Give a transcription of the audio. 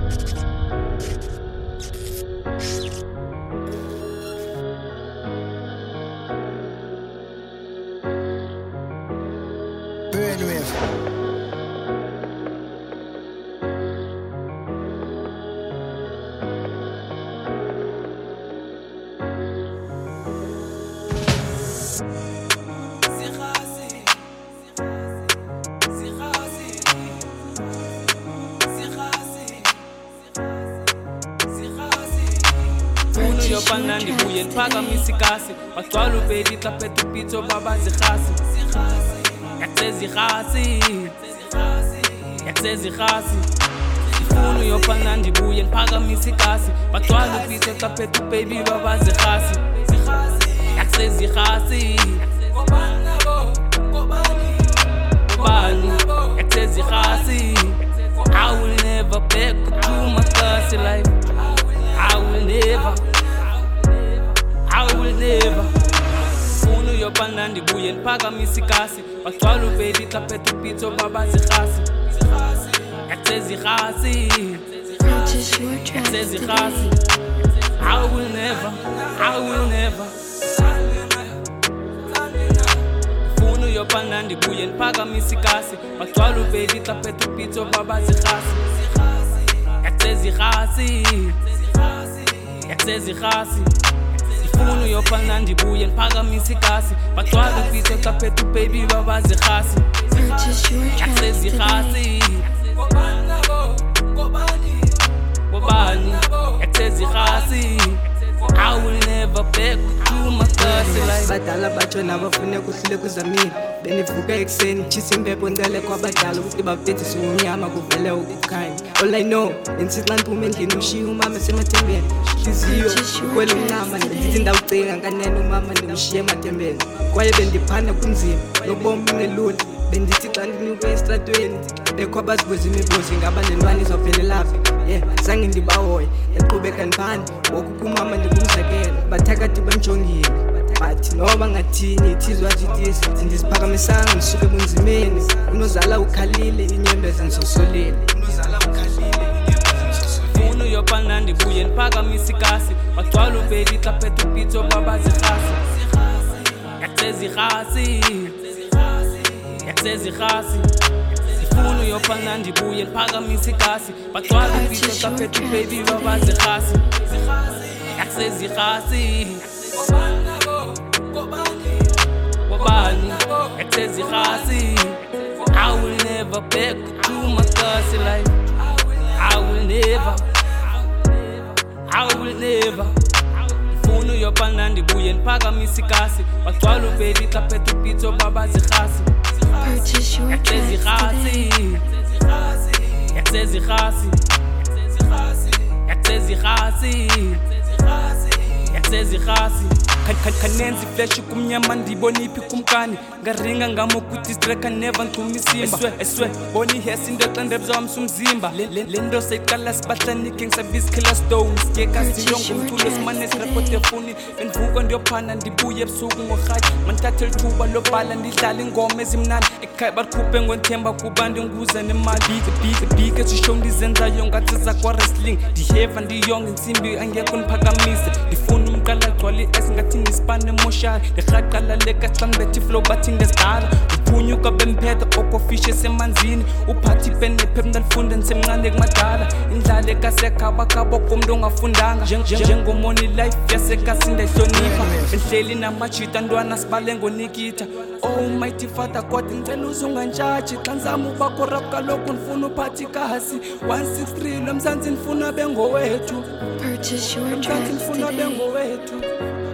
Yopanandi buyen paga misikasi bagcwala ubedi xaphethe upitso baba zirhasi yakusezirhasi ifunu yopanandi buyen paga misikasi bagcwala upitso xaphethe ubaby baba zirhasi yakusezirhasi Bobani yakusezirhasi I will never back to my first life I will never Unu yopanandi buyen paga misikasi bagcwala ubedi xaphethe upitso baba zirhasi yakusezirhasi I will never Unu yopanandi buyen paga misikasi bagcwala ubedi xaphethe upitso baba zirhasi yakusezirhasi Ifunu yopanandi buyen paga misikasi bagcwala upitso xaphethe ubaby baba zirhasi yakusezirhasi Bobani yakusezirhasi I will never back to my first life badala batsho nabafune kuhlule kuzamile benivuka ekuseni chisa impepho ndele kwabadala ukuthi bafethise umnyama kuvele ukukhanya all I know lensixa mphume endlini ushiye umama esemathembeni hliziyo kwela umncama ndithi ndawucinga kanene umama ndimshiye emathembeni kwaye bendiphana kunzima nobomi ngelula bendithi xa ndinyuke esitratweni bekho abazibuza imibuzo ingaba lentwana izawuphelelaphi zange ndibahoye yaqhubeka ndiphana woku kumama ndingumzekelo bathakathi bemjongile bathi noba ngathini ithizwa zitisi ndisiphakamisanga ndisuke bunzimeni unozala ukhalile inyembezi ndizosolile Unu yopanandi buyen paga misikasi bagcwala ubedi xaphethe upitso baba zirhasi yakusezirhasi Ifunu yopanandi buyen paga misikasi bagcwala upitso xaphethe ubaby baba zirhasi yakusezirhasi Bobani yakusezirhasi I will never back to my first life I will never Ifunu yopanandi buyen paga misikasi bagcwala ubedi xaphethe upitso baba zirhasi yakusezirhasi Kanenzi flash kumnyama ndiboniphi kumkani ngaringa ngamokuthi streka never ntumisimba eswe boni hesi ndoxa ndebzawamsa umzimba lento seyiqala sibahlanike ngisabizikila stones ngekazilongumculo simane sirekote foni bendivuka ndiyophana ndibuye ebusuku ngorhatyi mandithathe lithuba lobhala ndidlala ingoma ezimnandi ekhaya barikhuphe ngonthemba kuba ndinguze nemali big ezishow ndizenzayo ngathi zakwa-wrestling ndiheva ndiyonga intsimbi angekho ndiphakamise ndifuna umqala gcwale esingathi nisipane emoshari ndirhaqala leka xa ndibethe iflow bathi ndesidala uphunyuka bemphetha okofishe esemanzini uphathi ipenephep ndalifunda ndisemncane kumadala indlala ekasekhabakabo komntu ongafundanga njengomoni life yasekasi ndayihlonipha bendihleli namajita ntwana sibale ngonikitha oh mighty father god ndicela uzungantshatshi xa ndizama ubakho rap kaloku ndifuna uphathi ikasi 163 lo mzantsi ndifuna bengowethu Purchase your mzantsi ndifuna bengowethu